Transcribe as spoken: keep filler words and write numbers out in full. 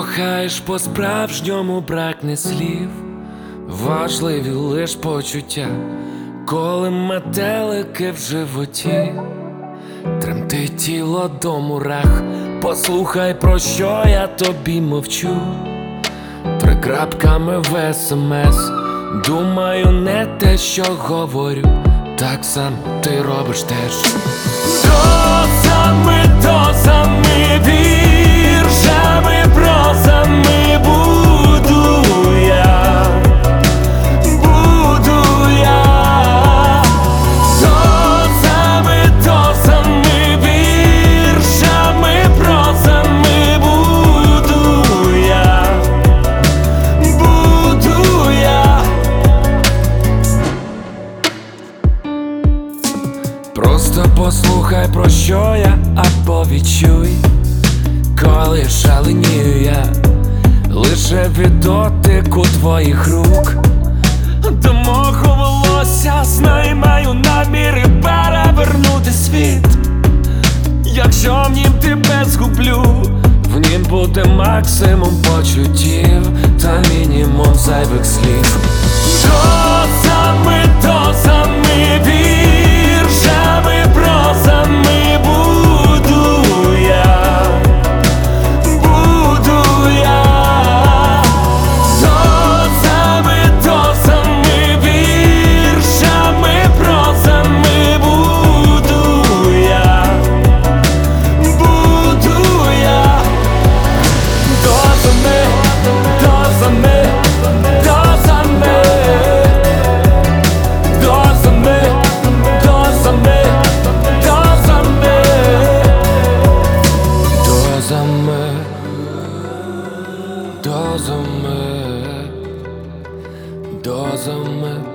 кохаєш по-справжньому, бракне слів, важливі лиш почуття, коли метелики в животі, тремтить тіло до мурах. Послухай, про що я тобі мовчу, три крапками в смс. Думаю, не те, що говорю, так само ти робиш теж. Дозами, дозами, віршами, прозами буду я, буду я. Дозами, дозами, віршами, прозами буду я, буду я. Просто послухай, про що я, або відчуй, коли шаленію я лише від дотику твоїх рук. До мого волосся, знай, маю наміри перевернути світ. Якщо в нім тебе згублю, в нім буде максимум почуттів та мінімум зайвих слів. Дозами, дозами, віршами, прозами буду я, буду я. Дозами, дозами, віршами, прозами буду я, буду я. Дозами, дозами, дозами, дозами, дозами, дозами, дозами, дозами, дозами.